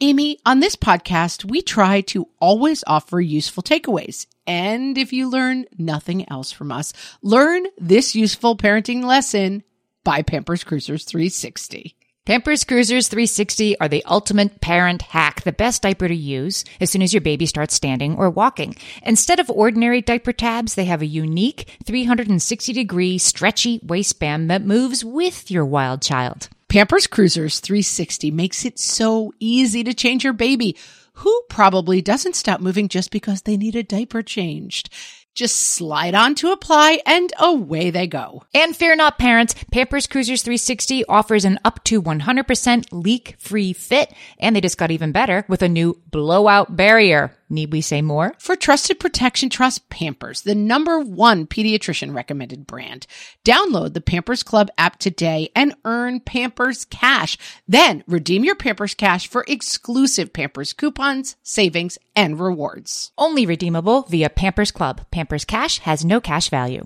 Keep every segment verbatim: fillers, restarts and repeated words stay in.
Amy, on this podcast, we try to always offer useful takeaways. And if you learn nothing else from us, learn this useful parenting lesson by Pampers Cruisers three sixty. Pampers Cruisers three sixty are the ultimate parent hack, the best diaper to use as soon as your baby starts standing or walking. Instead of ordinary diaper tabs, they have a unique three hundred sixty degree stretchy waistband that moves with your wild child. Pampers Cruisers three sixty makes it so easy to change your baby, who probably doesn't stop moving just because they need a diaper changed. Just slide on to apply and away they go. And fear not, parents, Pampers Cruisers three sixty offers an up to one hundred percent leak-free fit, and they just got even better with a new blowout barrier. Need we say more? For trusted protection, trust Pampers, the number one pediatrician recommended brand. Download the Pampers Club app today and earn Pampers Cash. Then redeem your Pampers Cash for exclusive Pampers coupons, savings, and rewards. Only redeemable via Pampers Club. Pampers Cash has no cash value.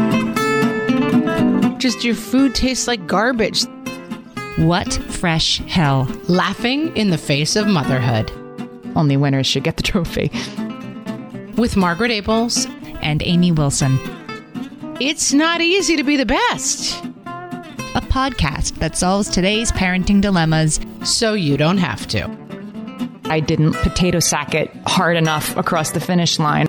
Just your food tastes like garbage. What fresh hell? Laughing in the face of motherhood. Only winners should get the trophy. With Margaret Abels and Amy Wilson. It's not easy to be the best. A podcast that solves today's parenting dilemmas so you don't have to. I didn't potato sack it hard enough across the finish line.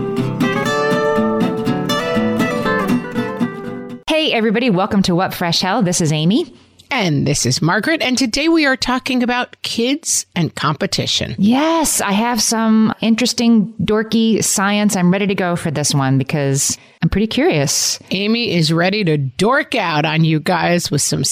Hey, everybody. Welcome to What Fresh Hell. This is Amy. And this is Margaret, and today we are talking about kids and competition. Yes, I have some interesting, dorky science. I'm ready to go for this one because I'm pretty curious. Amy is ready to dork out on you guys with some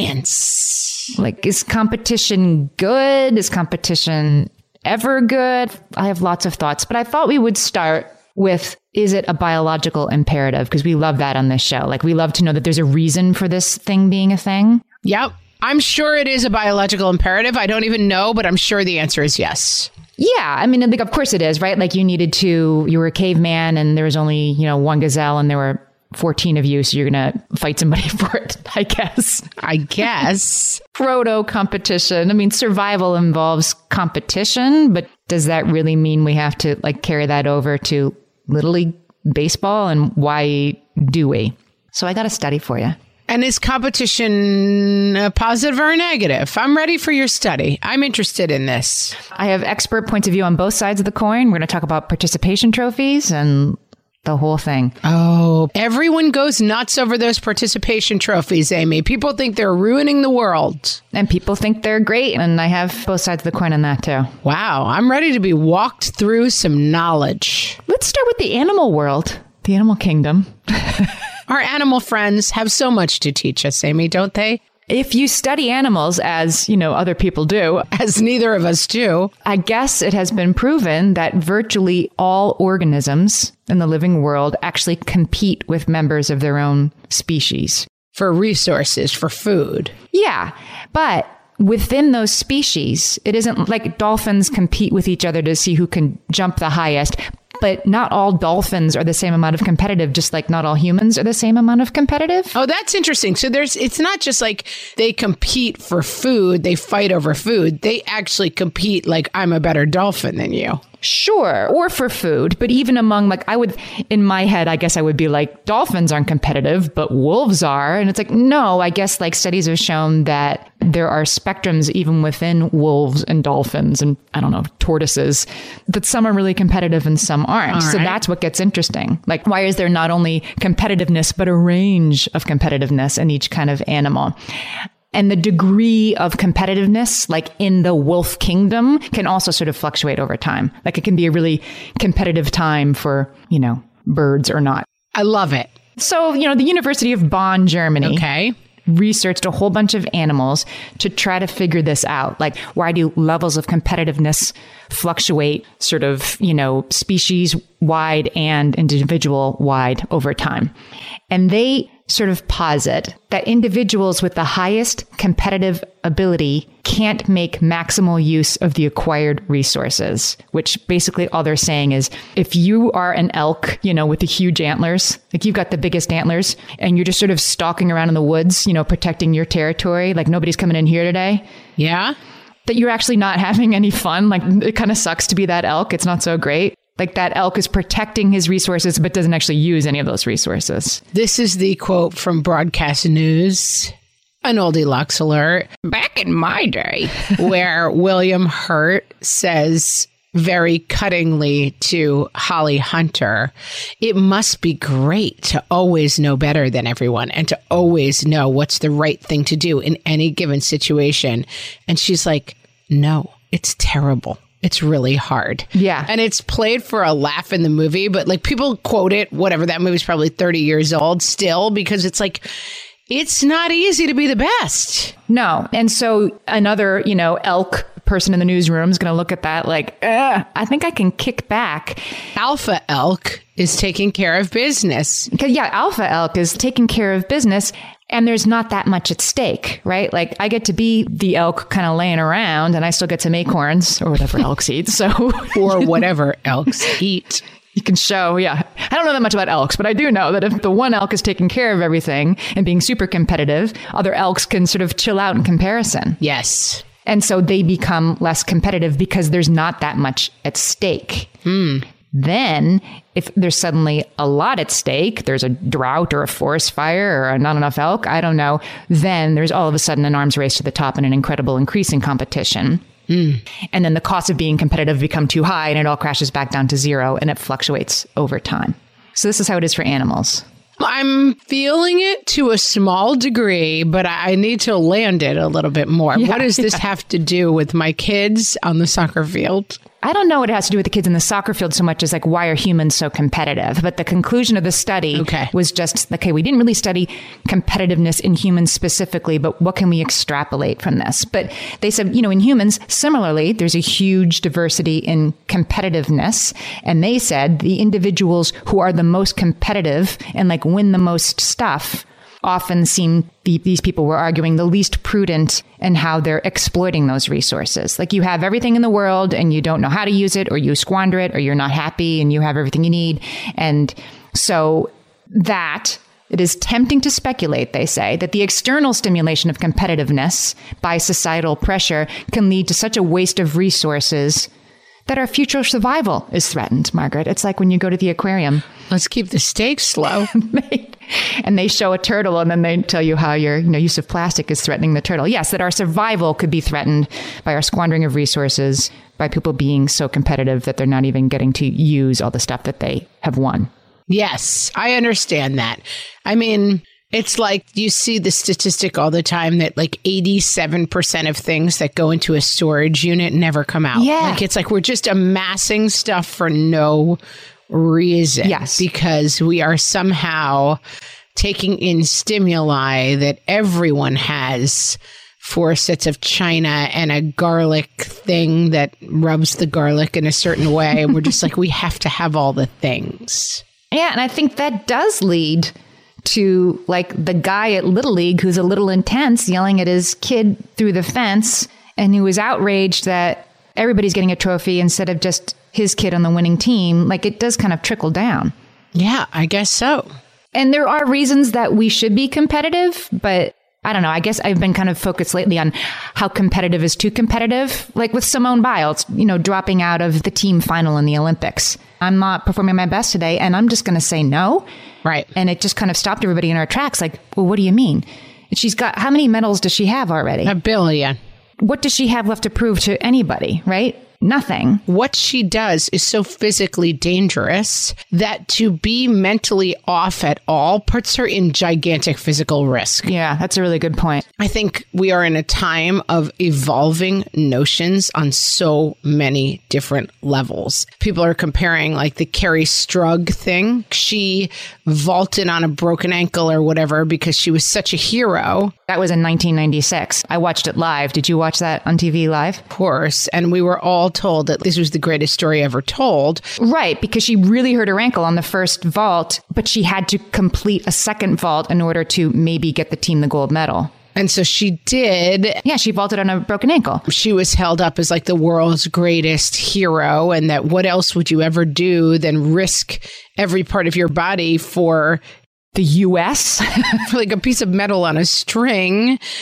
science. Like, is competition good? Is competition ever good? I have lots of thoughts, but I thought we would start with, is it a biological imperative? Because we love that on this show. Like, we love to know that there's a reason for this thing being a thing. Yep. I'm sure it is a biological imperative. I don't even know, but I'm sure the answer is yes. Yeah. I mean, like, of course it is, right? Like, you needed to, you were a caveman and there was only, you know, one gazelle and there were fourteen of you. So you're going to fight somebody for it, I guess. I guess. Proto competition. I mean, survival involves competition, but does that really mean we have to like carry that over to Little League baseball? And why do we? So I got a study for you. And is competition a positive or a negative? I'm ready for your study. I'm interested in this. I have expert points of view on both sides of the coin. We're going to talk about participation trophies and the whole thing. Oh, everyone goes nuts over those participation trophies, Amy. People think they're ruining the world. And people think they're great. And I have both sides of the coin on that too. Wow. I'm ready to be walked through some knowledge. Let's start with the animal world, the animal kingdom. Our animal friends have so much to teach us, Amy, don't they? If you study animals, as, you know, other people do, as neither of us do, I guess it has been proven that virtually all organisms in the living world actually compete with members of their own species. For resources, for food. Yeah, but within those species, it isn't like dolphins compete with each other to see who can jump the highest. But not all dolphins are the same amount of competitive, just like not all humans are the same amount of competitive. Oh, that's interesting. So there's, it's not just like they compete for food, they fight over food. They actually compete like, I'm a better dolphin than you. Sure. Or for food. But even among, like, I would, in my head, I guess I would be like, dolphins aren't competitive, but wolves are. And it's like, no, I guess like studies have shown that there are spectrums even within wolves and dolphins and, I don't know, tortoises, that some are really competitive and some aren't. All so right. That's what gets interesting. Like, why is there not only competitiveness, but a range of competitiveness in each kind of animal? And the degree of competitiveness, like in the wolf kingdom, can also sort of fluctuate over time. Like, it can be a really competitive time for, you know, birds or not. I love it. So, you know, the University of Bonn, Germany, okay, researched a whole bunch of animals to try to figure this out. Like, why do levels of competitiveness fluctuate sort of, you know, species wide and individual wide over time? And they sort of posit that individuals with the highest competitive ability can't make maximal use of the acquired resources, which basically all they're saying is if you are an elk, you know, with the huge antlers, like you've got the biggest antlers and you're just sort of stalking around in the woods, you know, protecting your territory, like nobody's coming in here today. Yeah. that you're actually not having any fun. Like, it kind of sucks to be that elk. It's not so great. Like, that elk is protecting his resources, but doesn't actually use any of those resources. This is the quote from Broadcast News, an oldie Lux alert. Back in my day, where William Hurt says very cuttingly to Holly Hunter, it must be great to always know better than everyone and to always know what's the right thing to do in any given situation. And she's like, no, it's terrible. It's really hard. Yeah. And it's played for a laugh in the movie, but like people quote it, whatever, that movie's probably thirty years old still, because it's like, it's not easy to be the best. No. And so another, you know, elk person in the newsroom is going to look at that like, eh, I think I can kick back. Alpha elk is taking care of business. Because, yeah, alpha elk is taking care of business. And there's not that much at stake, right? Like, I get to be the elk kind of laying around and I still get some acorns or whatever elks eat. So, or whatever elks eat. You can show, yeah. I don't know that much about elks, but I do know that if the one elk is taking care of everything and being super competitive, other elks can sort of chill out in comparison. Yes. And so they become less competitive because there's not that much at stake. Hmm. Then, if there's suddenly a lot at stake, there's a drought or a forest fire or not enough elk, I don't know, then there's all of a sudden an arms race to the top and an incredible increase in competition. Mm. And then the cost of being competitive become too high and it all crashes back down to zero and it fluctuates over time. So this is how it is for animals. I'm feeling it to a small degree, but I need to land it a little bit more. Yeah, what does this yeah. have to do with my kids on the soccer field? I don't know what it has to do with the kids in the soccer field so much as like, why are humans so competitive? But the conclusion of the study okay. was just, okay, we didn't really study competitiveness in humans specifically, but what can we extrapolate from this? But they said, you know, in humans, similarly, there's a huge diversity in competitiveness. And they said the individuals who are the most competitive and like win the most stuff often seem, the, these people were arguing, the least prudent in how they're exploiting those resources. Like, you have everything in the world and you don't know how to use it, or you squander it, or you're not happy and you have everything you need. And so that it is tempting to speculate, they say, that the external stimulation of competitiveness by societal pressure can lead to such a waste of resources that our future survival is threatened, Margaret. It's like when you go to the aquarium. Let's keep the stakes low. And they show a turtle and then they tell you how your you know, use of plastic is threatening the turtle. Yes, that our survival could be threatened by our squandering of resources, by people being so competitive that they're not even getting to use all the stuff that they have won. Yes, I understand that. I mean, it's like you see the statistic all the time that like eighty-seven percent of things that go into a storage unit never come out. Yeah. Like, it's like we're just amassing stuff for no reason. Yes. Because we are somehow taking in stimuli that everyone has, four sets of china and a garlic thing that rubs the garlic in a certain way. And we're just like, we have to have all the things. Yeah. And I think that does lead to like the guy at Little League who's a little intense yelling at his kid through the fence and who is outraged that everybody's getting a trophy instead of just his kid on the winning team. Like, it does kind of trickle down. Yeah, I guess so. And there are reasons that we should be competitive, but I don't know. I guess I've been kind of focused lately on how competitive is too competitive. Like with Simone Biles, you know, dropping out of the team final in the Olympics. I'm not performing my best today, and I'm just going to say no. Right. And it just kind of stopped everybody in our tracks. Like, well, what do you mean? And she's got, how many medals does she have already? A billion. What does she have left to prove to anybody, right? Nothing. What she does is so physically dangerous that to be mentally off at all puts her in gigantic physical risk. Yeah, that's a really good point. I think we are in a time of evolving notions on so many different levels. People are comparing like the Carrie Strug thing. She vaulted on a broken ankle or whatever because she was such a hero. That was in nineteen ninety-six. I watched it live. Did you watch that on T V live? Of course. And we were all told that this was the greatest story ever told. Right, because she really hurt her ankle on the first vault, but she had to complete a second vault in order to maybe get the team the gold medal. And so she did. Yeah, she vaulted on a broken ankle. She was held up as like the world's greatest hero, and that what else would you ever do than risk every part of your body for the U S for like a piece of metal on a string.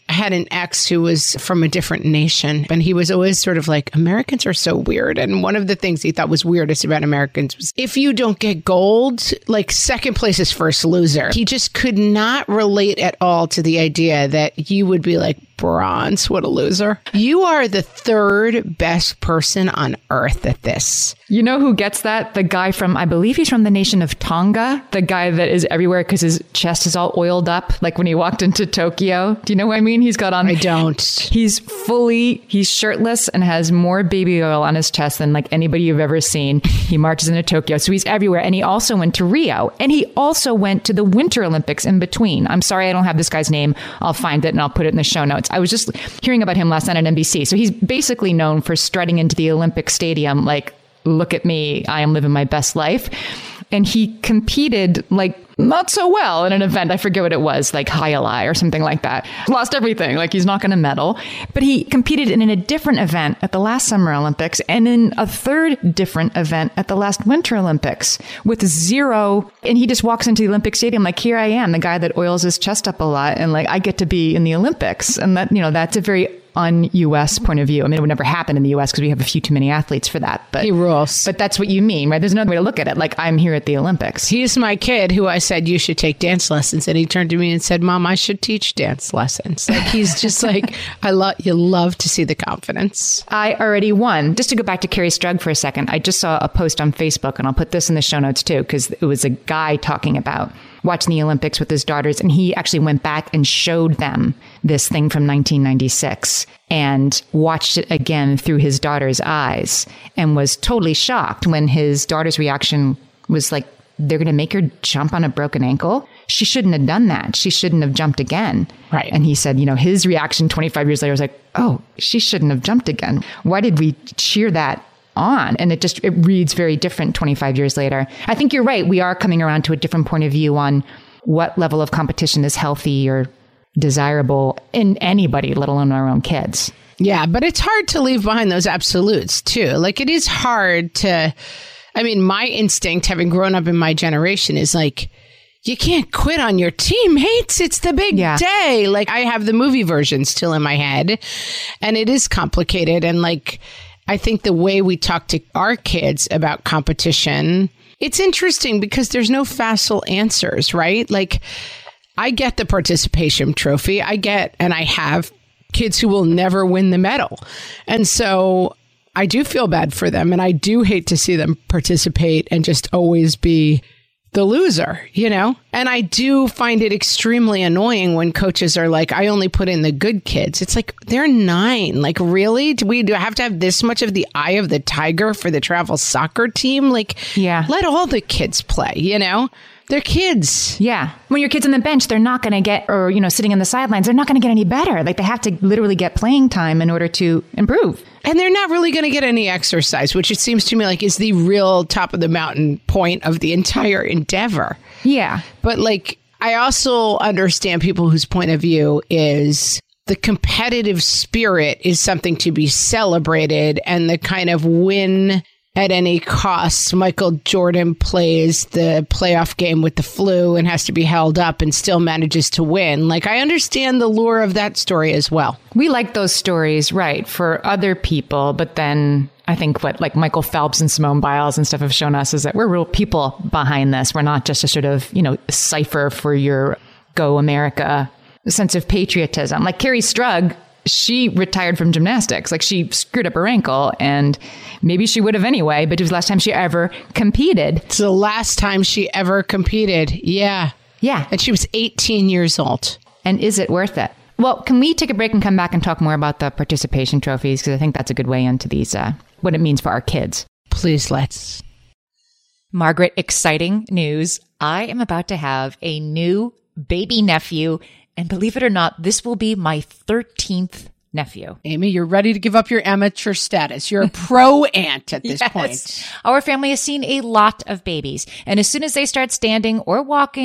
I had an ex who was from a different nation, and he was always sort of like, Americans are so weird. And one of the things he thought was weirdest about Americans was, if you don't get gold, like second place is first loser. He just could not relate at all to the idea that you would be like, bronze, what a loser. You are the third best person on earth at this. You know who gets that? The guy from, I believe he's from the nation of Tonga, the guy that is everywhere because his chest is all oiled up, like when he walked into Tokyo. Do you know what I mean? He's got on... I don't. He's fully, he's shirtless and has more baby oil on his chest than like anybody you've ever seen. He marches into Tokyo, so he's everywhere. And he also went to Rio. And he also went to the Winter Olympics in between. I'm sorry I don't have this guy's name. I'll find it and I'll put it in the show notes. I was just hearing about him last night on N B C. So he's basically known for strutting into the Olympic Stadium like, look at me, I am living my best life. And he competed like not so well in an event. I forget what it was, like Highlight or something like that. Lost everything. Like he's not going to medal. But he competed in a different event at the last Summer Olympics and in a third different event at the last Winter Olympics with zero. And he just walks into the Olympic Stadium like, here I am, the guy that oils his chest up a lot. And like, I get to be in the Olympics. And that, you know, that's a very un-U S point of view. I mean, it would never happen in the U S because we have a few too many athletes for that. But he rules. But that's what you mean, right? There's another way to look at it. Like, I'm here at the Olympics. He's my kid who I said, you should take dance lessons. And he turned to me and said, Mom, I should teach dance lessons. Like, he's just like, I love, you love to see the confidence. I already won. Just to go back to Kerri Strug for a second, I just saw a post on Facebook, and I'll put this in the show notes too, because it was a guy talking about watching the Olympics with his daughters. And he actually went back and showed them this thing from nineteen ninety-six and watched it again through his daughter's eyes and was totally shocked when his daughter's reaction was like, they're going to make her jump on a broken ankle. She shouldn't have done that. She shouldn't have jumped again. Right. And he said, you know, his reaction twenty-five years later was like, oh, she shouldn't have jumped again. Why did we cheer that on? And it just, it reads very different twenty-five years later. I think you're right. We are coming around to a different point of view on what level of competition is healthy or desirable in anybody, let alone our own kids. Yeah, but it's hard to leave behind those absolutes too. Like, it is hard to, I mean, my instinct, having grown up in my generation, is like, you can't quit on your teammates. It's the big yeah. day. Like, I have the movie version still in my head, and it is complicated. And like, I think the way we talk to our kids about competition, it's interesting because there's no facile answers, right? Like, I get the participation trophy. I get, and I have kids who will never win the medal. And so I do feel bad for them. And I do hate to see them participate and just always be the loser, you know? And I do find it extremely annoying when coaches are like, I only put in the good kids. It's like, they're nine. Like, really? Do we do have to have this much of the eye of the tiger for the travel soccer team? Like, yeah. let all the kids play, you know? They're kids. Yeah. When your kid's on the bench, they're not going to get, or, you know, sitting on the sidelines, they're not going to get any better. Like, they have to literally get playing time in order to improve. And they're not really going to get any exercise, which it seems to me like is the real top of the mountain point of the entire endeavor. Yeah. But like, I also understand people whose point of view is the competitive spirit is something to be celebrated, and the kind of win at any cost. Michael Jordan plays the playoff game with the flu and has to be held up and still manages to win. Like, I understand the lure of that story as well. We like those stories, right, for other people. But then I think what like Michael Phelps and Simone Biles and stuff have shown us is that we're real people behind this. We're not just a sort of, you know, cipher for your Go America sense of patriotism. Like Kerri Strug, she retired from gymnastics. Like, she screwed up her ankle, and maybe she would have anyway, but it was the last time she ever competed. It's the last time she ever competed. Yeah. Yeah. And she was eighteen years old. And is it worth it? Well, can we take a break and come back and talk more about the participation trophies? Because I think that's a good way into these, uh, what it means for our kids. Please, let's. Margaret, exciting news. I am about to have a new baby nephew. And believe it or not, this will be my thirteenth nephew. Amy, you're ready to give up your amateur status. You're a pro aunt at this yes. point. Our family has seen a lot of babies. And as soon as they start standing or walking,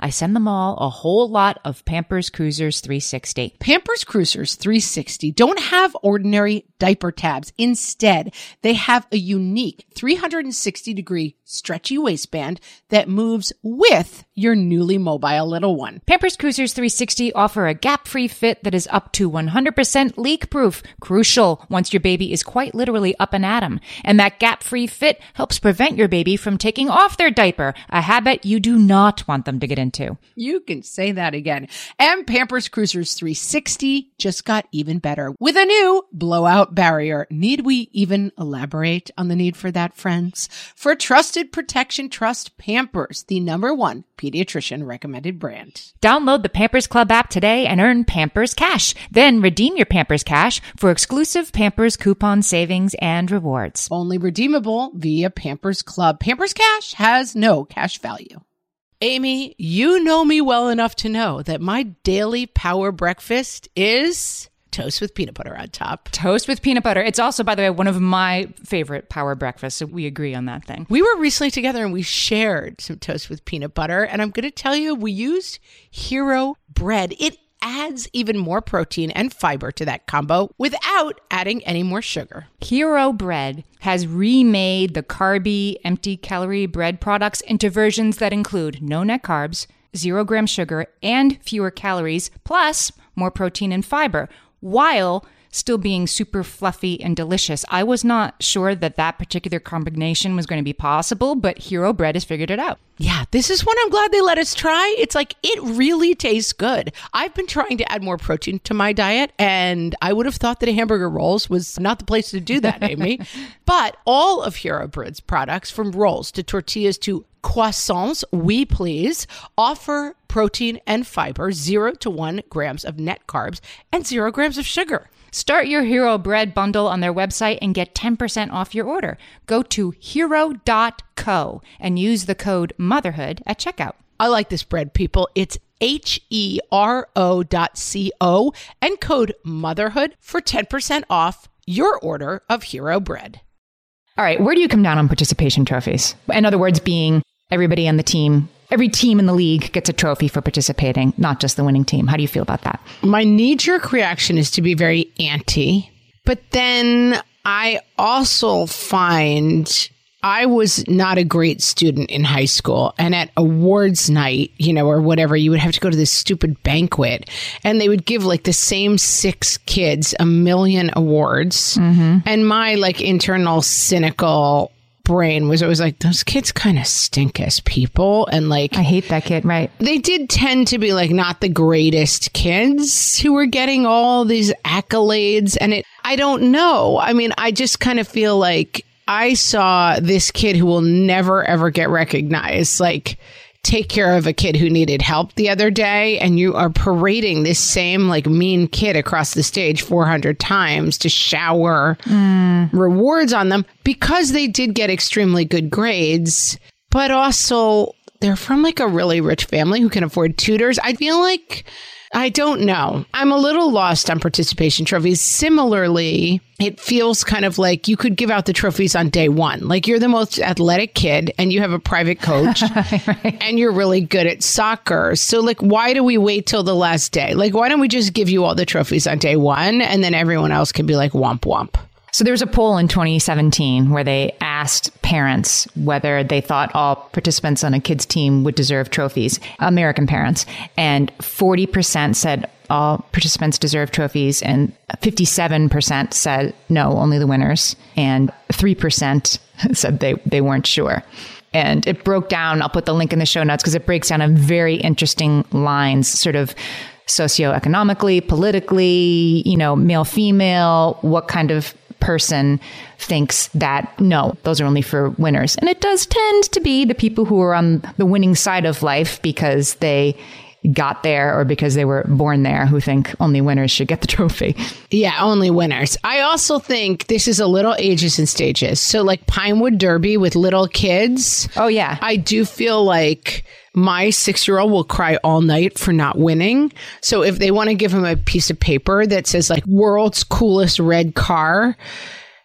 I send them all a whole lot of Pampers Cruisers three sixty. Pampers Cruisers three sixty don't have ordinary diaper tabs. Instead, they have a unique three sixty degree stretchy waistband that moves with your newly mobile little one. Pampers Cruisers three sixty offer a gap-free fit that is up to one hundred percent leak-proof. Crucial once your baby is quite literally up and at 'em. And that gap-free fit helps prevent your baby from taking off their diaper, a habit you do not want them to get into. You can say that again. And Pampers Cruisers three sixty just got even better with a new blowout barrier. Need we even elaborate on the need for that, friends? For trusted protection, trust Pampers, the number one pediatrician recommended brand. Download the Pampers Club app today and earn Pampers Cash. Then redeem your Pampers Cash for exclusive Pampers coupon savings and rewards. Only redeemable via Pampers Club. Pampers Cash has no cash value. Amy, you know me well enough to know that my daily power breakfast is toast with peanut butter on top. Toast with peanut butter. It's also, by the way, one of my favorite power breakfasts, so we agree on that thing. We were recently together and we shared some toast with peanut butter, and I'm going to tell you, we used Hero bread. It adds even more protein and fiber to that combo without adding any more sugar. Hero Bread has remade the carby, empty calorie bread products into versions that include no net carbs, zero gram sugar, and fewer calories, plus more protein and fiber, while still being super fluffy and delicious. I was not sure that that particular combination was going to be possible, but Hero Bread has figured it out. Yeah, this is one I'm glad they let us try. It's like, it really tastes good. I've been trying to add more protein to my diet, and I would have thought that a hamburger rolls was not the place to do that, Amy. But all of Hero Bread's products, from rolls to tortillas to croissants, we please, offer protein and fiber, zero to one grams of net carbs, and zero grams of sugar. Start your Hero Bread bundle on their website and get ten percent off your order. Go to hero dot co and use the code motherhood at checkout. I like this bread, people. It's H E R O dot C O and code motherhood for ten percent off your order of Hero Bread. All right, where do you come down on participation trophies? In other words, being everybody on the team, every team in the league gets a trophy for participating, not just the winning team. How do you feel about that? My knee-jerk reaction is to be very anti, but then I also find I was not a great student in high school. And at awards night, you know, or whatever, you would have to go to this stupid banquet and they would give like the same six kids a million awards. Mm-hmm. And my like internal cynical brain was always like, those kids kind of stink as people. And like, I hate that kid, right? They did tend to be like not the greatest kids who were getting all these accolades. And it, I don't know. I mean, I just kind of feel like I saw this kid who will never, ever get recognized, like take care of a kid who needed help the other day. And you are parading this same like mean kid across the stage four hundred times to shower mm. rewards on them because they did get extremely good grades. But also they're from like a really rich family who can afford tutors. I feel like, I don't know. I'm a little lost on participation trophies. Similarly, it feels kind of like you could give out the trophies on day one. Like you're the most athletic kid and you have a private coach right. and you're really good at soccer. So like, why do we wait till the last day? Like, why don't we just give you all the trophies on day one and then everyone else can be like womp womp? So there was a poll in twenty seventeen where they asked parents whether they thought all participants on a kid's team would deserve trophies, American parents. And forty percent said all participants deserve trophies. And fifty-seven percent said no, only the winners. And three percent said they, they weren't sure. And it broke down. I'll put the link in the show notes because it breaks down in very interesting lines, sort of socioeconomically, politically, you know, male, female, what kind of person thinks that, no, those are only for winners. And it does tend to be the people who are on the winning side of life because they got there or because they were born there who think only winners should get the trophy. Yeah, only winners. I also think this is a little ages and stages. So like Pinewood Derby with little kids. Oh, yeah. I do feel like my six-year-old will cry all night for not winning. So if they want to give him a piece of paper that says like world's coolest red car,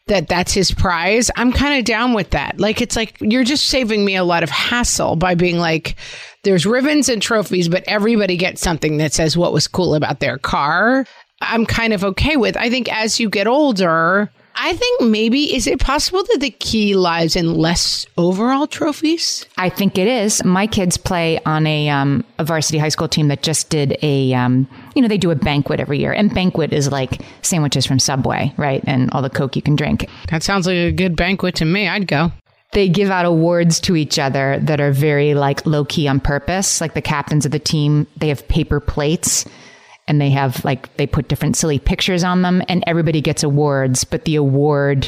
that that's his prize, I'm kind of down with that. Like, it's like, you're just saving me a lot of hassle by being like, there's ribbons and trophies, but everybody gets something that says what was cool about their car. I'm kind of okay with. I think as you get older, I think maybe, is it possible that the key lies in less overall trophies? I think it is. My kids play on a, um, a varsity high school team that just did a, um, you know, they do a banquet every year. And banquet is like sandwiches from Subway, right? And all the Coke you can drink. That sounds like a good banquet to me. I'd go. They give out awards to each other that are very like low key on purpose. Like the captains of the team, they have paper plates. And they have like, they put different silly pictures on them and everybody gets awards. But the award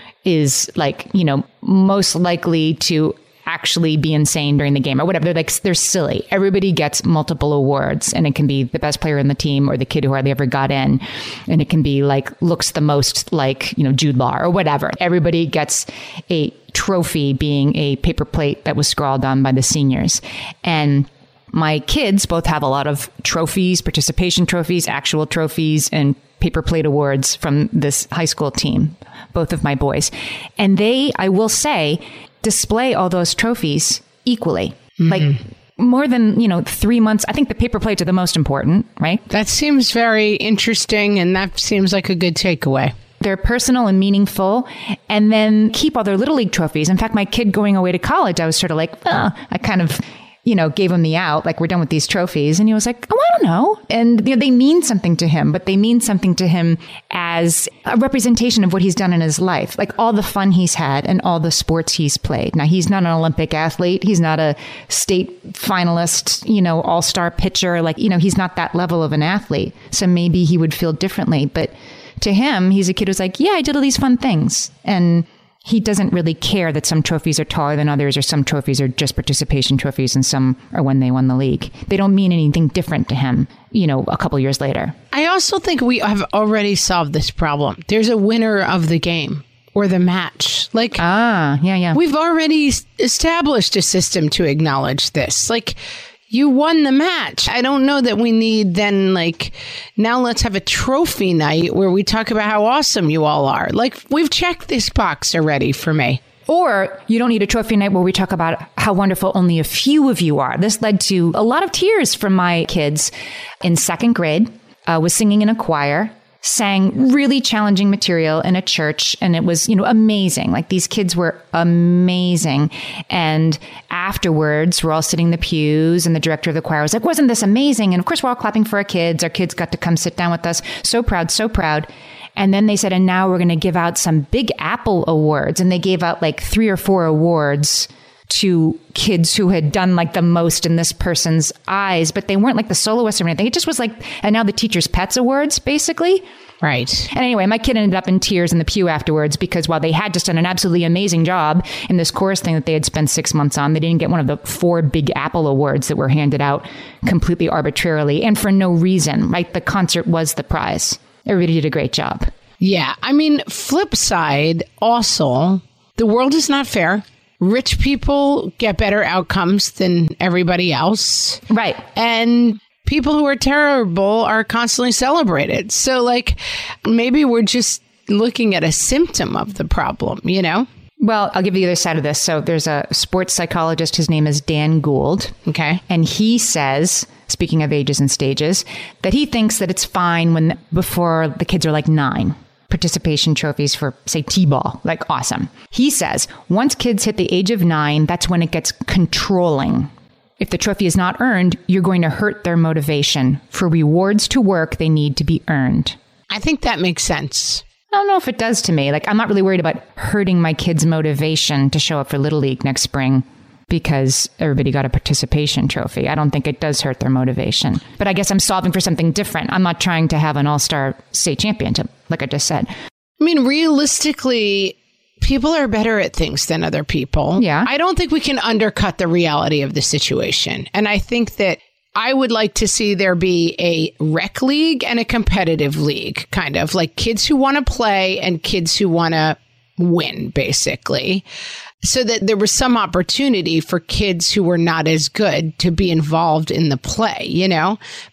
is like, you know, most likely to actually be insane during the game or whatever. They're like, they're silly. Everybody gets multiple awards and it can be the best player in the team or the kid who hardly ever got in. And it can be like, looks the most like, you know, Jude Law or whatever. Everybody gets a trophy being a paper plate that was scrawled on by the seniors. And my kids both have a lot of trophies, participation trophies, actual trophies, and paper plate awards from this high school team, both of my boys. And they, I will say, display all those trophies equally. Mm-hmm. Like more than, you know, three months. I think the paper plates are the most important, right? That seems very interesting. And that seems like a good takeaway. They're personal and meaningful, and then keep all their Little League trophies. In fact, my kid going away to college, I was sort of like, oh, I kind of... you know, gave him the out, like, we're done with these trophies. And he was like, oh, I don't know. And you know, they mean something to him, but they mean something to him as a representation of what he's done in his life, like all the fun he's had and all the sports he's played. Now, he's not an Olympic athlete. He's not a state finalist, you know, all-star pitcher. Like, you know, he's not that level of an athlete. So maybe he would feel differently. But to him, he's a kid who's like, yeah, I did all these fun things. And he doesn't really care that some trophies are taller than others or some trophies are just participation trophies and some are when they won the league. They don't mean anything different to him, you know, a couple years later. I also think we have already solved this problem. There's a winner of the game or the match. Like, ah, yeah, yeah. We've already established a system to acknowledge this. Like, you won the match. I don't know that we need then, like, now let's have a trophy night where we talk about how awesome you all are. Like, we've checked this box already for me. Or you don't need a trophy night where we talk about how wonderful only a few of you are. This led to a lot of tears from my kids in second grade, uh, was singing in a choir, sang really challenging material in a church. And it was, you know, amazing. Like, these kids were amazing. And afterwards, we're all sitting in the pews and the director of the choir was like, wasn't this amazing? And of course, we're all clapping for our kids. Our kids got to come sit down with us. So proud, so proud. And then they said, and now we're going to give out some Big Apple awards. And they gave out like three or four awards to kids who had done like the most in this person's eyes, but they weren't like the soloists or anything. It just was like, and now the teacher's pets awards, basically. Right. And anyway, my kid ended up in tears in the pew afterwards because while they had just done an absolutely amazing job in this chorus thing that they had spent six months on, they didn't get one of the four Big Apple awards that were handed out completely arbitrarily and for no reason, right? The concert was the prize. Everybody did a great job. Yeah. I mean, flip side, also, the world is not fair. Rich people get better outcomes than everybody else. Right. And people who are terrible are constantly celebrated. So, like, maybe we're just looking at a symptom of the problem, you know? Well, I'll give you the other side of this. So there's a sports psychologist. His name is Dan Gould. Okay. And he says, speaking of ages and stages, that he thinks that it's fine when before the kids are like nine. Participation trophies for, say, T-ball, like awesome. He says, once kids hit the age of nine, that's when it gets controlling. If the trophy is not earned, you're going to hurt their motivation. For rewards to work, they need to be earned. I think that makes sense. I don't know if it does to me. Like, I'm not really worried about hurting my kids' motivation to show up for Little League next spring because everybody got a participation trophy. I don't think it does hurt their motivation. But I guess I'm solving for something different. I'm not trying to have an all-star state championship, like I just said. I mean, realistically, people are better at things than other people. Yeah. I don't think we can undercut the reality of the situation. And I think that I would like to see there be a rec league and a competitive league, kind of like kids who want to play and kids who want to win, basically, so that there was some opportunity for kids who were not as good to be involved in the play, you know? But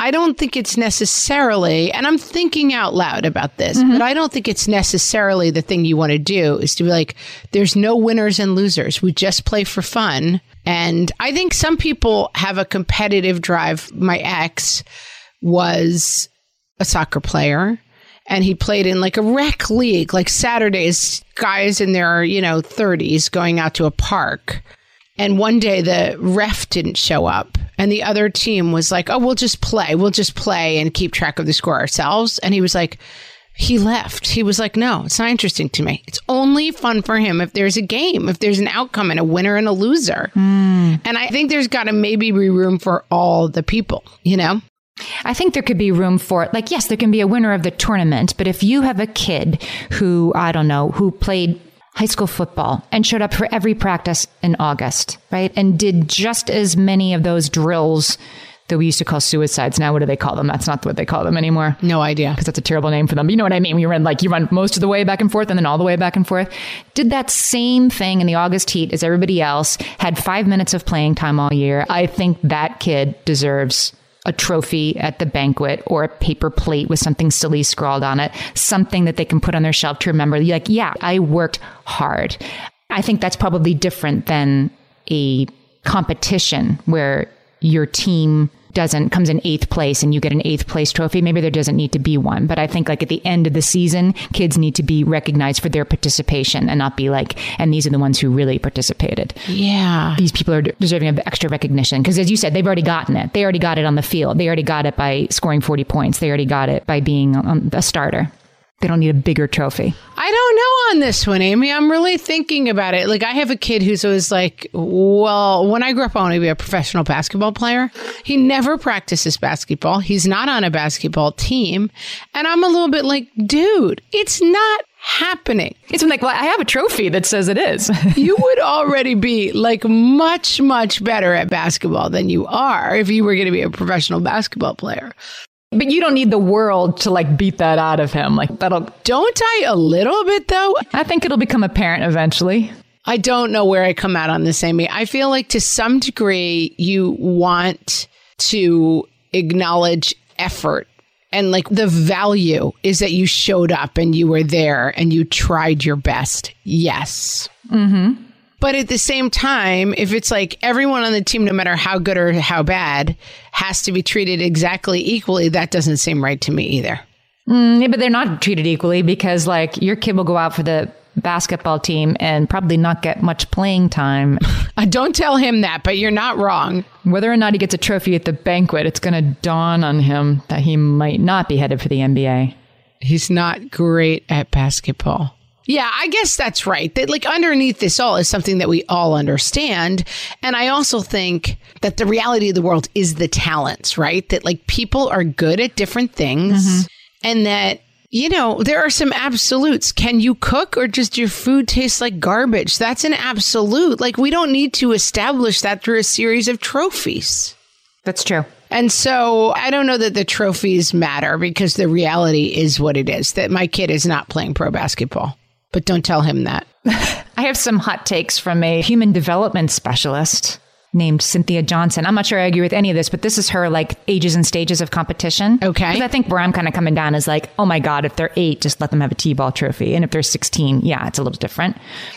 I don't think it's necessarily, and I'm thinking out loud about this, mm-hmm. but I don't think it's necessarily the thing you want to do is to be like, there's no winners and losers. We just play for fun. And I think some people have a competitive drive. My ex was a soccer player and he played in like a rec league, like Saturdays, guys in their, you know, thirties going out to a park. And one day the ref didn't show up and the other team was like, oh, we'll just play. We'll just play and keep track of the score ourselves. And he was like, he left. He was like, no, it's not interesting to me. It's only fun for him if there's a game, if there's an outcome and a winner and a loser. Mm. And I think there's got to maybe be room for all the people, you know? I think there could be room for it. Like, yes, there can be a winner of the tournament. But if you have a kid who, I don't know, who played high school football and showed up for every practice in August, right? And did just as many of those drills that we used to call suicides. Now, what do they call them? That's not what they call them anymore. No idea. Because that's a terrible name for them. But you know what I mean? You run like you run most of the way back and forth and then all the way back and forth. Did that same thing in the August heat as everybody else, had five minutes of playing time all year. I think that kid deserves a trophy at the banquet or a paper plate with something silly scrawled on it, something that they can put on their shelf to remember. Like, yeah, I worked hard. I think that's probably different than a competition where your team doesn't comes in eighth place and you get an eighth place trophy. Maybe there doesn't need to be one. But I think like at the end of the season, kids need to be recognized for their participation and not be like, and these are the ones who really participated. Yeah. These people are deserving of extra recognition. Because as you said, they've already gotten it. They already got it on the field. They already got it by scoring forty points. They already got it by being a starter. They don't need a bigger trophy. I don't know on this one, Amy. I'm really thinking about it. Like, I have a kid who's always like, well, when I grow up, I want to be a professional basketball player. He never practices basketball. He's not on a basketball team. And I'm a little bit like, dude, it's not happening. It's like, well, I have a trophy that says it is. You would already be like much, much better at basketball than you are if you were going to be a professional basketball player. But you don't need the world to like beat that out of him. Like that'll. Don't I a little bit though? I think it'll become apparent eventually. I don't know where I come out on this, Amy. I feel like to some degree you want to acknowledge effort. And like the value is that you showed up and you were there and you tried your best. Yes. Mm-hmm. But at the same time, if it's like everyone on the team, no matter how good or how bad, has to be treated exactly equally, that doesn't seem right to me either. Mm, yeah, but they're not treated equally because like your kid will go out for the basketball team and probably not get much playing time. Uh, don't tell him that, but you're not wrong. Whether or not he gets a trophy at the banquet, it's going to dawn on him that he might not be headed for the N B A. He's not great at basketball. Yeah, I guess that's right. That like underneath this all is something that we all understand. And I also think that the reality of the world is the talents, right? That like people are good at different things mm-hmm. and that, you know, there are some absolutes. Can you cook or just your food tastes like garbage? That's an absolute. Like we don't need to establish that through a series of trophies. That's true. And so I don't know that the trophies matter because the reality is what it is, that my kid is not playing pro basketball. But don't tell him that. I have some hot takes from a human development specialist named Cynthia Johnson. I'm not sure I agree with any of this, but this is her like ages and stages of competition. Okay. Because I think where I'm kind of coming down is like, oh my God, if they're eight, just let them have a T-ball trophy. And if they're sixteen, yeah, it's a little different.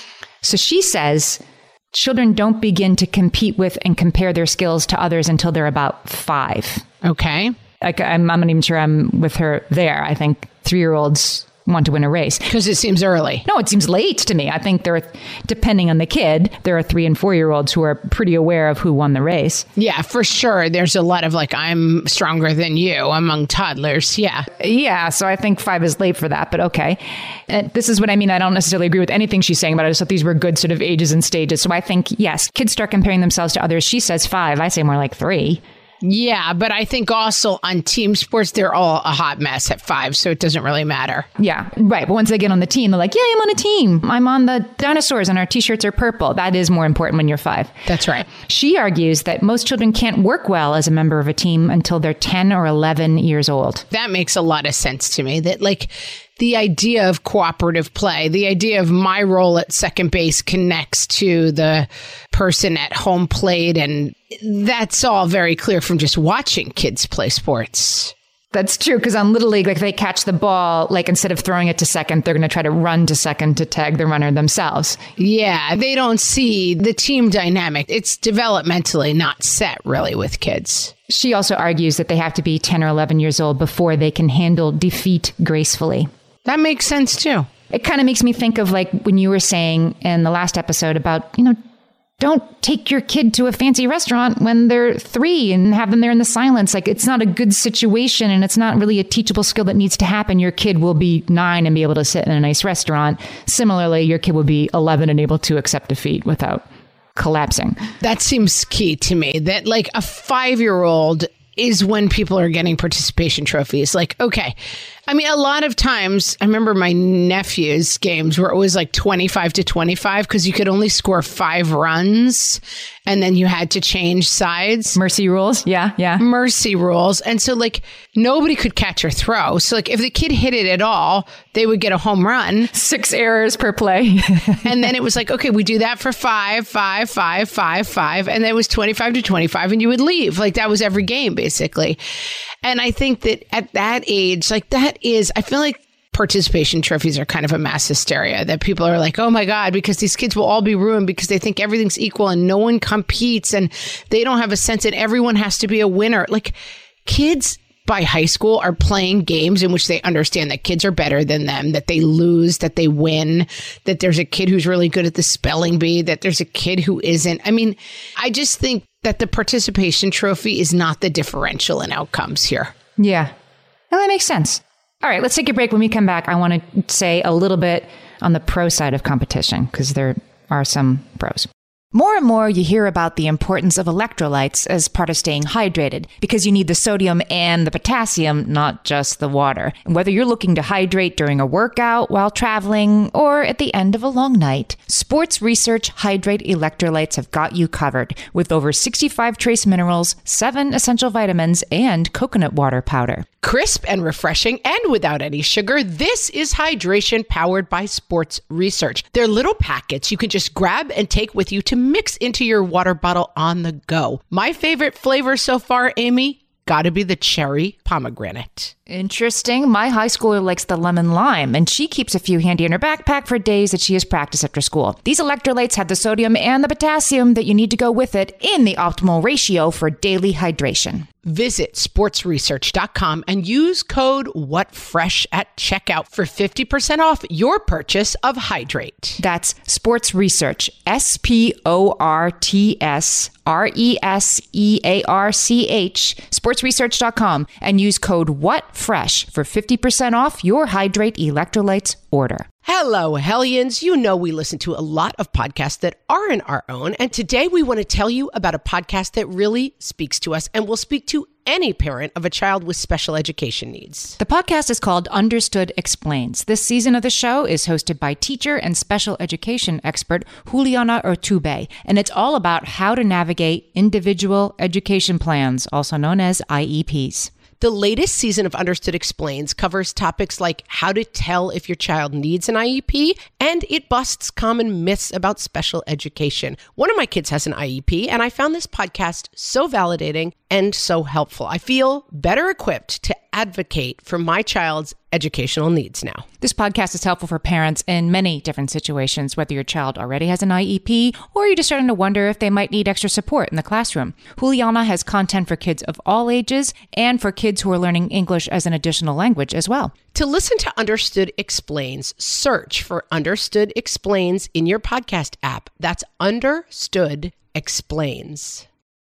So she says children don't begin to compete with and compare their skills to others until they're about five. Okay. Like I'm, I'm not even sure I'm with her there. I think three-year-olds want to win a race. Because it seems early. No, it seems late to me. I think there are, depending on the kid, there are three and four year olds who are pretty aware of who won the race. Yeah, for sure. There's a lot of like, I'm stronger than you among toddlers. Yeah. Yeah. So I think five is late for that, but okay. And this is what I mean. I don't necessarily agree with anything she's saying, but I just thought these were good sort of ages and stages. So I think, yes, kids start comparing themselves to others. She says five. I say more like three. Yeah, but I think also on team sports, they're all a hot mess at five, so it doesn't really matter. Yeah, right. But once they get on the team, they're like, yeah, I'm on a team. I'm on the dinosaurs and our T-shirts are purple. That is more important when you're five. That's right. She argues that most children can't work well as a member of a team until they're ten or eleven years old. That makes a lot of sense to me. That like the idea of cooperative play, the idea of my role at second base connects to the person at home plate. And that's all very clear from just watching kids play sports. That's true, because on Little League, like, they catch the ball, like, instead of throwing it to second, they're going to try to run to second to tag the runner themselves. Yeah, they don't see the team dynamic. It's developmentally not set, really, with kids. She also argues that they have to be ten or eleven years old before they can handle defeat gracefully. That makes sense, too. It kind of makes me think of, like, when you were saying in the last episode about, you know, don't take your kid to a fancy restaurant when they're three and have them there in the silence. Like, it's not a good situation, and it's not really a teachable skill that needs to happen. Your kid will be nine and be able to sit in a nice restaurant. Similarly, your kid will be eleven and able to accept defeat without collapsing. That seems key to me, that like a five-year-old is when people are getting participation trophies. Like, okay. I mean, a lot of times, I remember my nephew's games where it was like twenty-five to twenty-five because you could only score five runs and then you had to change sides. Mercy rules. Yeah, yeah. Mercy rules. And so like nobody could catch or throw. So like if the kid hit it at all, they would get a home run. Six errors per play. And then it was like, okay, we do that for five, five, five, five, five. And then it was twenty-five to twenty-five and you would leave. Like that was every game basically. And I think that at that age, like that is, I feel like participation trophies are kind of a mass hysteria that people are like, oh my God, because these kids will all be ruined because they think everything's equal and no one competes and they don't have a sense that everyone has to be a winner. Like kids by high school are playing games in which they understand that kids are better than them, that they lose, that they win, that there's a kid who's really good at the spelling bee, that there's a kid who isn't. I mean, I just think that the participation trophy is not the differential in outcomes here. Yeah. Well, that makes sense. All right, let's take a break. When we come back, I want to say a little bit on the pro side of competition, because there are some pros. More and more, you hear about the importance of electrolytes as part of staying hydrated, because you need the sodium and the potassium, not just the water. And whether you're looking to hydrate during a workout, while traveling, or at the end of a long night, Sports Research Hydrate Electrolytes have got you covered with over sixty-five trace minerals, seven essential vitamins, and coconut water powder. Crisp and refreshing and without any sugar, this is hydration powered by Sports Research. They're little packets you can just grab and take with you to mix into your water bottle on the go. My favorite flavor so far, Amy, gotta be the cherry pomegranate. Interesting. My high schooler likes the lemon lime, and she keeps a few handy in her backpack for days that she has practice after school. These electrolytes have the sodium and the potassium that you need to go with it in the optimal ratio for daily hydration. Visit sports research dot com and use code WhatFresh at checkout for fifty percent off your purchase of Hydrate. That's Sports Research, S P O R T S R E S E A R C H, sports research dot com, and use code WhatFresh for fifty percent off your Hydrate electrolytes order. Hello, Hellions. You know we listen to a lot of podcasts that aren't our own, and today we want to tell you about a podcast that really speaks to us and will speak to any parent of a child with special education needs. The podcast is called Understood Explains. This season of the show is hosted by teacher and special education expert Juliana Urtubey, and it's all about how to navigate individual education plans, also known as I E Ps. The latest season of Understood Explains covers topics like how to tell if your child needs an I E P, and it busts common myths about special education. One of my kids has an I E P, and I found this podcast so validating and so helpful. I feel better equipped to advocate for my child's educational needs now. This podcast is helpful for parents in many different situations, whether your child already has an I E P or you're just starting to wonder if they might need extra support in the classroom. Juliana has content for kids of all ages and for kids who are learning English as an additional language as well. To listen to Understood Explains, search for Understood Explains in your podcast app. That's Understood Explains.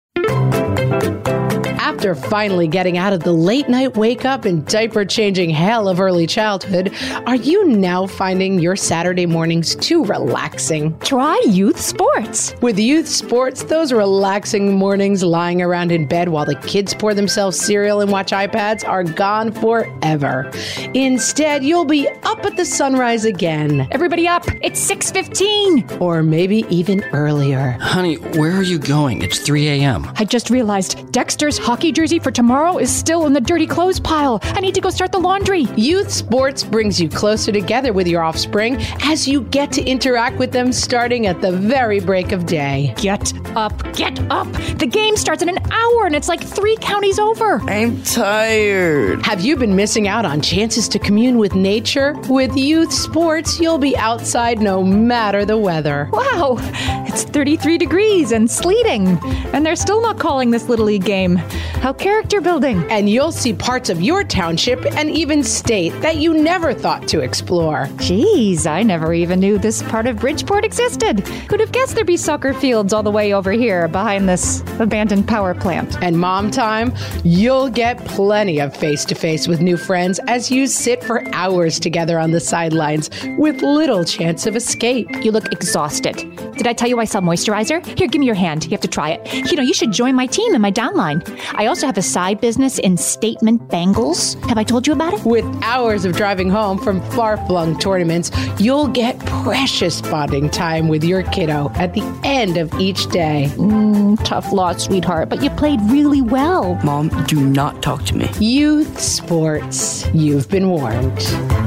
After finally getting out of the late night wake up and diaper changing hell of early childhood, are you now finding your Saturday mornings too relaxing? Try Youth Sports. With Youth Sports, those relaxing mornings lying around in bed while the kids pour themselves cereal and watch iPads are gone forever. Instead, you'll be up at the sunrise again. Everybody up. It's six fifteen. Or maybe even earlier. Honey, where are you going? It's three a.m. I just realized Dexter's Hot hockey jersey for tomorrow is still in the dirty clothes pile. I need to go start the laundry. Youth Sports brings you closer together with your offspring as you get to interact with them starting at the very break of day. Get up, get up. The game starts in an hour and it's like three counties over. I'm tired. Have you been missing out on chances to commune with nature? With Youth Sports, you'll be outside no matter the weather. Wow, it's thirty-three degrees and sleeting. And they're still not calling this Little League game. How character building. And you'll see parts of your township and even state that you never thought to explore. Geez, I never even knew this part of Bridgeport existed. Who'd have guessed there'd be soccer fields all the way over here behind this abandoned power plant? And mom time, you'll get plenty of face-to-face with new friends as you sit for hours together on the sidelines with little chance of escape. You look exhausted. Did I tell you I sell moisturizer? Here, give me your hand. You have to try it. You know, you should join my team in my downline. I also have a side business in statement bangles. Have I told you about it? With hours of driving home from far-flung tournaments, you'll get precious bonding time with your kiddo at the end of each day. Mm, tough loss, sweetheart, but you played really well. Mom, do not talk to me. Youth Sports. You've been warned.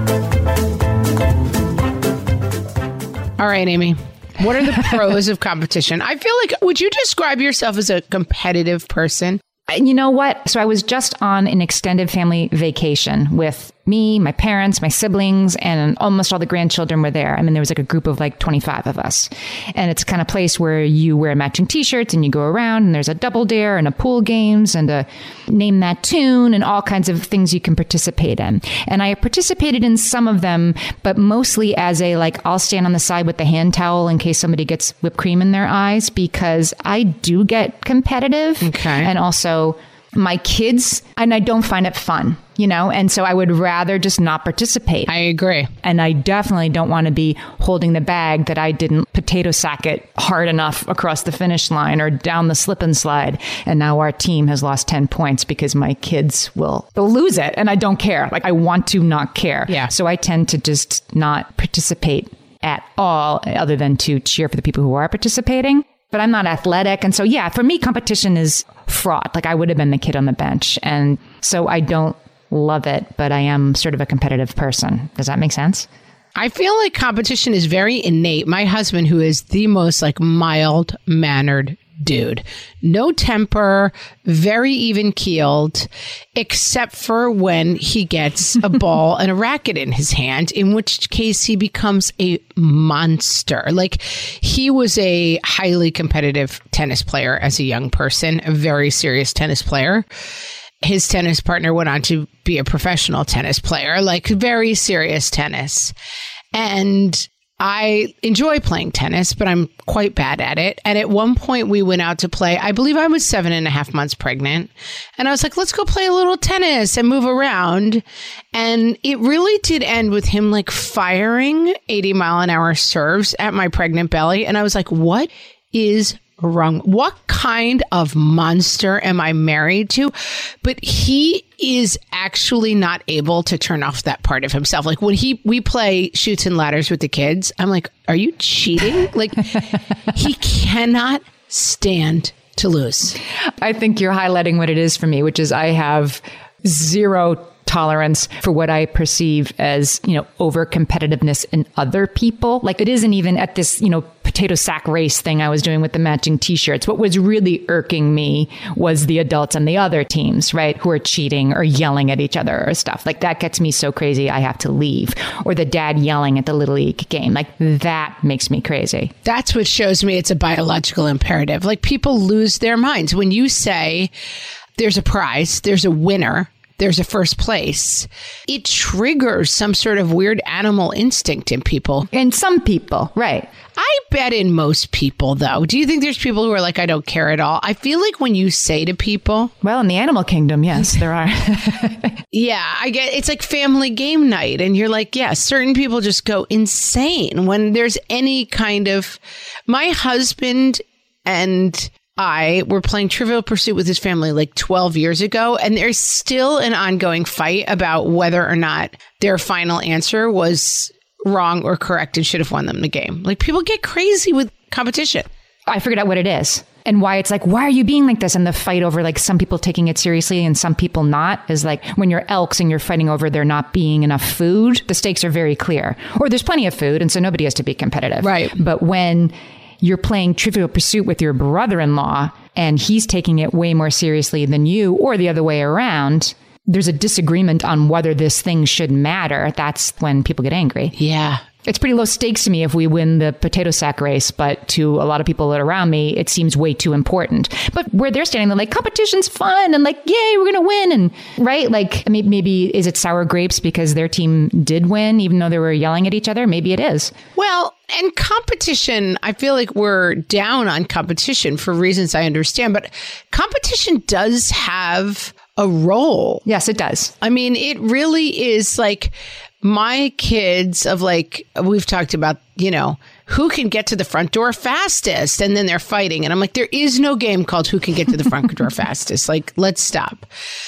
All right, Amy. What are the pros of competition? I feel like, would you describe yourself as a competitive person? You know what? So I was just on an extended family vacation with me, my parents, my siblings, and almost all the grandchildren were there. I mean, there was like a group of like twenty-five of us. And it's the kind of place where you wear matching t-shirts and you go around and there's a double dare and a pool games and a name that tune and all kinds of things you can participate in. And I participated in some of them, but mostly as a like, I'll stand on the side with the hand towel in case somebody gets whipped cream in their eyes, because I do get competitive. Okay. And also my kids, and I don't find it fun, you know, and so I would rather just not participate. I agree. And I definitely don't want to be holding the bag that I didn't potato sack it hard enough across the finish line or down the slip and slide. And now our team has lost ten points because my kids will they'll lose it. And I don't care. Like, I want to not care. Yeah. So I tend to just not participate at all, other than to cheer for the people who are participating. But I'm not athletic. And so, yeah, for me, competition is fraught. Like, I would have been the kid on the bench. And so I don't love it, but I am sort of a competitive person. Does that make sense? I feel like competition is very innate. My husband, who is the most like mild-mannered dude, no temper, very even keeled, except for when he gets a ball and a racket in his hand, in which case he becomes a monster. Like, he was a highly competitive tennis player as a young person, a very serious tennis player. His tennis partner went on to be a professional tennis player, like very serious tennis. And I enjoy playing tennis, but I'm quite bad at it. And at one point we went out to play. I believe I was seven and a half months pregnant. And I was like, let's go play a little tennis and move around. And it really did end with him like firing eighty mile an hour serves at my pregnant belly. And I was like, what is wrong? What kind of monster am I married to? But he is actually not able to turn off that part of himself. Like, when he we play Chutes and Ladders with the kids, I'm like, are you cheating? Like, he cannot stand to lose. I think you're highlighting what it is for me, which is I have zero tolerance for what I perceive as, you know, over competitiveness in other people. Like, it isn't even at this, you know, potato sack race thing I was doing with the matching t-shirts. What was really irking me was the adults on the other teams, right, who are cheating or yelling at each other or stuff. Like, that gets me so crazy I have to leave. Or the dad yelling at the Little League game. Like, that makes me crazy. That's what shows me it's a biological imperative. Like, people lose their minds. When you say there's a prize, there's a winner, there's a first place, it triggers some sort of weird animal instinct in people. In some people, right. I bet in most people, though. Do you think there's people who are like, I don't care at all? I feel like when you say to people... Well, in the animal kingdom, yes, there are. Yeah, I get it's like family game night. And you're like, yeah, certain people just go insane when there's any kind of... My husband and I were playing Trivial Pursuit with his family like twelve years ago, and there's still an ongoing fight about whether or not their final answer was wrong or correct and should have won them the game. Like, people get crazy with competition. I figured out what it is. And why it's like, why are you being like this? And the fight over like some people taking it seriously and some people not is like when you're elks and you're fighting over there not being enough food, the stakes are very clear. Or there's plenty of food, and so nobody has to be competitive. Right. But when you're playing Trivial Pursuit with your brother-in-law and he's taking it way more seriously than you, or the other way around, there's a disagreement on whether this thing should matter. That's when people get angry. Yeah. It's pretty low stakes to me if we win the potato sack race, but to a lot of people around me, it seems way too important. But where they're standing, they're like, competition's fun and like, yay, we're going to win. And right, like I mean, maybe is it sour grapes because their team did win, even though they were yelling at each other? Maybe it is. Well, and competition, I feel like we're down on competition for reasons I understand, but competition does have a role. Yes, it does. I mean, it really is like my kids of like, we've talked about, you know, who can get to the front door fastest, and then they're fighting. And I'm like, there is no game called who can get to the front door fastest. Like, let's stop.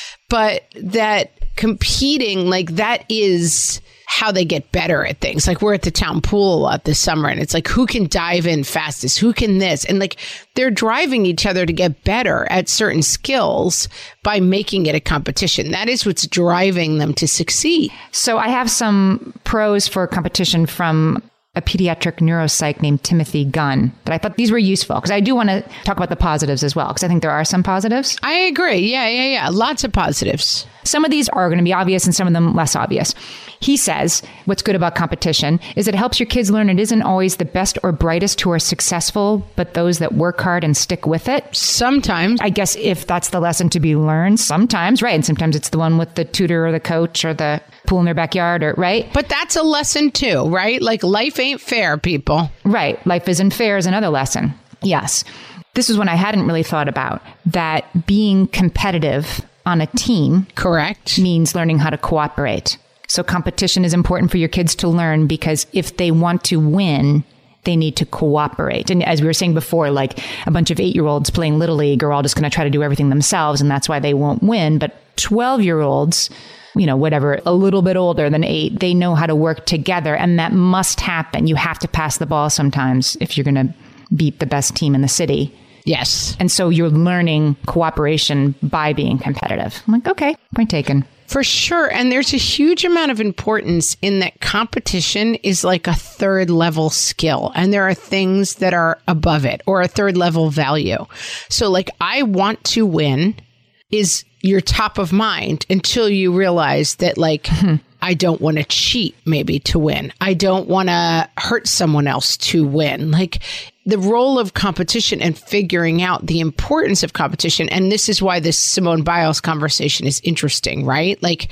But that competing, like that is how they get better at things. Like we're at the town pool a lot this summer, and it's like, who can dive in fastest? Who can this? And like, they're driving each other to get better at certain skills by making it a competition. That is what's driving them to succeed. So I have some pros for competition from a pediatric neuropsych named Timothy Gunn that I thought these were useful, because I do want to talk about the positives as well, because I think there are some positives. I agree. Yeah, yeah, yeah. Lots of positives. Some of these are going to be obvious and some of them less obvious. He says what's good about competition is it helps your kids learn it isn't always the best or brightest who are successful, but those that work hard and stick with it. Sometimes. I guess if that's the lesson to be learned, sometimes, right? And sometimes it's the one with the tutor or the coach or the pool in their backyard, or right? But that's a lesson too, right? Like life ain't fair, people. Right. Life isn't fair is another lesson. Yes. This is one I hadn't really thought about, that being competitive on a team correct means learning how to cooperate. So competition is important for your kids to learn, because if they want to win, they need to cooperate. And as we were saying before, like a bunch of eight-year-olds playing Little League are all just going to try to do everything themselves, and that's why they won't win. But twelve-year-olds, you know, whatever, a little bit older than eight, they know how to work together, and that must happen. You have to pass the ball sometimes if you're going to beat the best team in the city. Yes. And so you're learning cooperation by being competitive. I'm like, okay, point taken. For sure. And there's a huge amount of importance in that competition is like a third level skill. And there are things that are above it, or a third level value. So like, I want to win is your top of mind until you realize that like, I don't want to cheat maybe to win. I don't want to hurt someone else to win. Like the role of competition and figuring out the importance of competition. And this is why this Simone Biles conversation is interesting, right? Like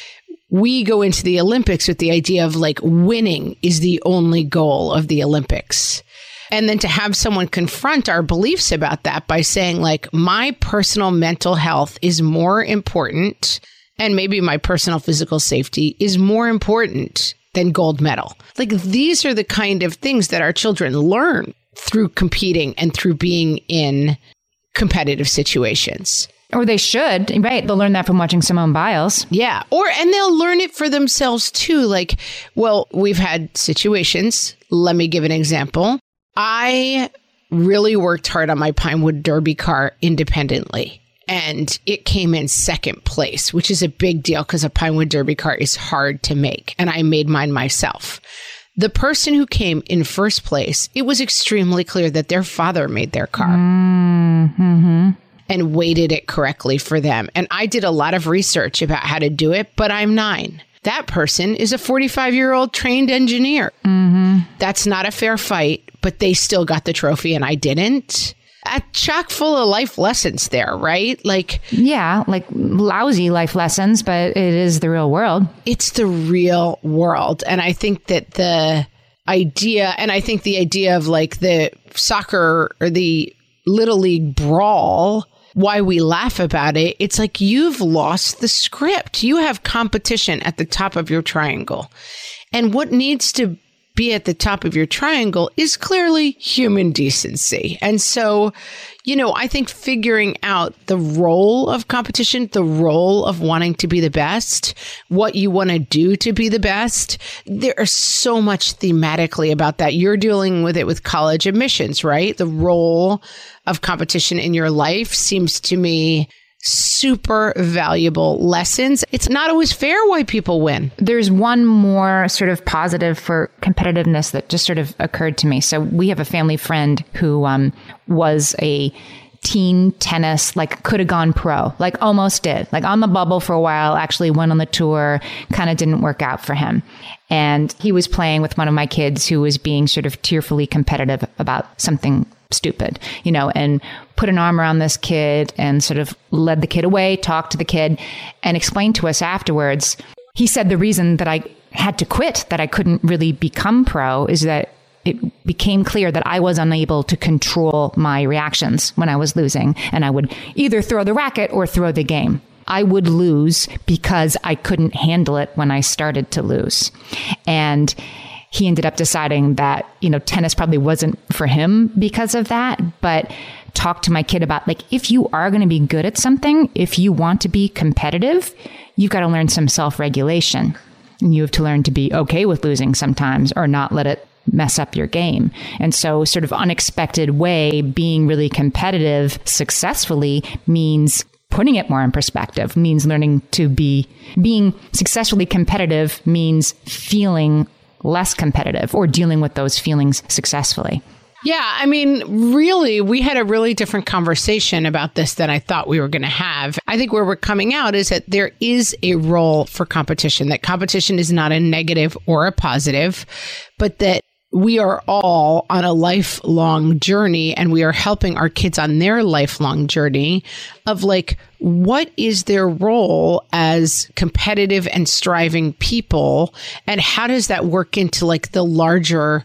we go into the Olympics with the idea of like winning is the only goal of the Olympics. And then to have someone confront our beliefs about that by saying like, my personal mental health is more important, and maybe my personal physical safety is more important than gold medal. Like these are the kind of things that our children learn through competing and through being in competitive situations. Or they should, right? They'll learn that from watching Simone Biles. Yeah. Or, and they'll learn it for themselves too. Like, well, we've had situations. Let me give an example. I really worked hard on my Pinewood Derby car independently, and it came in second place, which is a big deal because a Pinewood Derby car is hard to make. And I made mine myself. The person who came in first place, it was extremely clear that their father made their car mm-hmm. and weighted it correctly for them. And I did a lot of research about how to do it, but I'm nine. That person is a forty-five-year-old trained engineer. Mm-hmm. That's not a fair fight, but they still got the trophy and I didn't. A chock full of life lessons there, right? Like, yeah, like lousy life lessons, but it is the real world. It's the real world. And I think that the idea, and I think the idea of like the soccer or the Little League brawl, why we laugh about it, it's like you've lost the script. You have competition at the top of your triangle. And what needs to be at the top of your triangle is clearly human decency. And so, you know, I think figuring out the role of competition, the role of wanting to be the best, what you want to do to be the best, there is so much thematically about that. You're dealing with it with college admissions, right? The role of competition in your life seems to me super valuable lessons. It's not always fair why people win. There's one more sort of positive for competitiveness that just sort of occurred to me. So we have a family friend who um, was a teen tennis, like could have gone pro, like almost did, like on the bubble for a while, actually went on the tour, kind of didn't work out for him. And he was playing with one of my kids who was being sort of tearfully competitive about something stupid, you know, and put an arm around this kid and sort of led the kid away, talked to the kid and explained to us afterwards. He said the reason that I had to quit, that I couldn't really become pro, is that it became clear that I was unable to control my reactions when I was losing. And I would either throw the racket or throw the game. I would lose because I couldn't handle it when I started to lose. And he ended up deciding that, you know, tennis probably wasn't for him because of that, but talked to my kid about, like, if you are going to be good at something, if you want to be competitive, you've got to learn some self-regulation. And you have to learn to be okay with losing sometimes or not let it mess up your game. And so sort of unexpected way, being really competitive successfully means putting it more in perspective, means learning to be, being successfully competitive means feeling less competitive or dealing with those feelings successfully. Yeah, I mean, really, we had a really different conversation about this than I thought we were going to have. I think where we're coming out is that there is a role for competition, that competition is not a negative or a positive, but that we are all on a lifelong journey and we are helping our kids on their lifelong journey of, like, what is their role as competitive and striving people? And how does that work into, like, the larger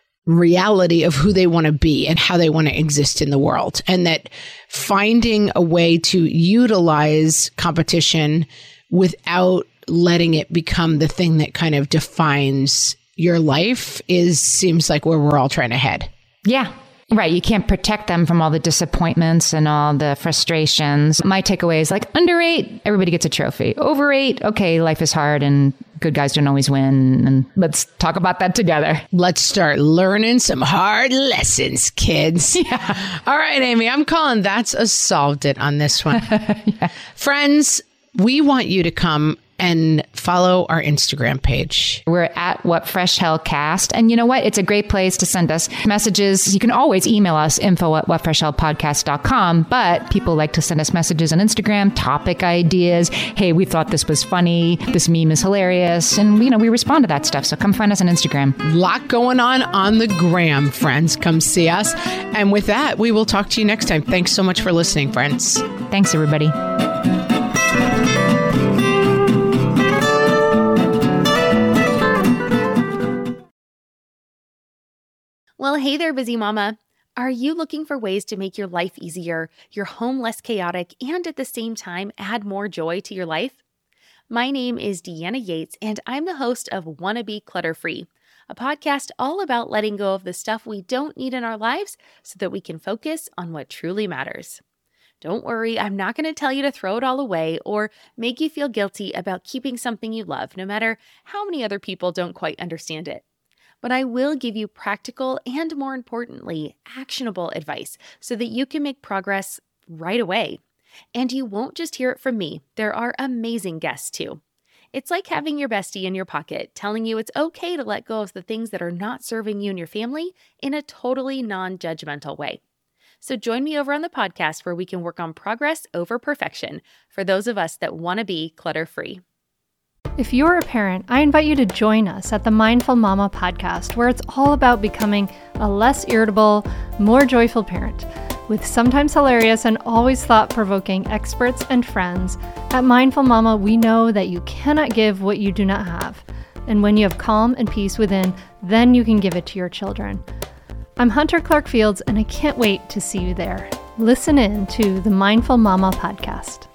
reality of who they want to be and how they want to exist in the world? And that finding a way to utilize competition without letting it become the thing that kind of defines your life is seems like where we're all trying to head. Yeah. Right. You can't protect them from all the disappointments and all the frustrations. My takeaway is, like, under eight, everybody gets a trophy. Over eight, okay, life is hard and good guys don't always win. And let's talk about that together. Let's start learning some hard lessons, kids. Yeah. All right, Amy, I'm calling that's a solved it on this one. Yeah. Friends, we want you to come and follow our Instagram page. We're at What Fresh Hell Cast. And you know what? It's a great place to send us messages. You can always email us, info at what fresh hell podcast dot com. But people like to send us messages on Instagram, topic ideas. Hey, we thought this was funny. This meme is hilarious. And, you know, we respond to that stuff. So come find us on Instagram. Lot going on on the gram, friends. Come see us. And with that, we will talk to you next time. Thanks so much for listening, friends. Thanks, everybody. Well, hey there, busy mama. Are you looking for ways to make your life easier, your home less chaotic, and at the same time add more joy to your life? My name is Deanna Yates, and I'm the host of Wanna Be Clutter Free, a podcast all about letting go of the stuff we don't need in our lives so that we can focus on what truly matters. Don't worry, I'm not going to tell you to throw it all away or make you feel guilty about keeping something you love, no matter how many other people don't quite understand it. But I will give you practical and, more importantly, actionable advice so that you can make progress right away. And you won't just hear it from me. There are amazing guests too. It's like having your bestie in your pocket telling you it's okay to let go of the things that are not serving you and your family in a totally non-judgmental way. So join me over on the podcast where we can work on progress over perfection for those of us that want to be clutter-free. If you're a parent, I invite you to join us at the Mindful Mama podcast, where it's all about becoming a less irritable, more joyful parent. With sometimes hilarious and always thought-provoking experts and friends, at Mindful Mama, we know that you cannot give what you do not have. And when you have calm and peace within, then you can give it to your children. I'm Hunter Clark Fields, and I can't wait to see you there. Listen in to the Mindful Mama podcast.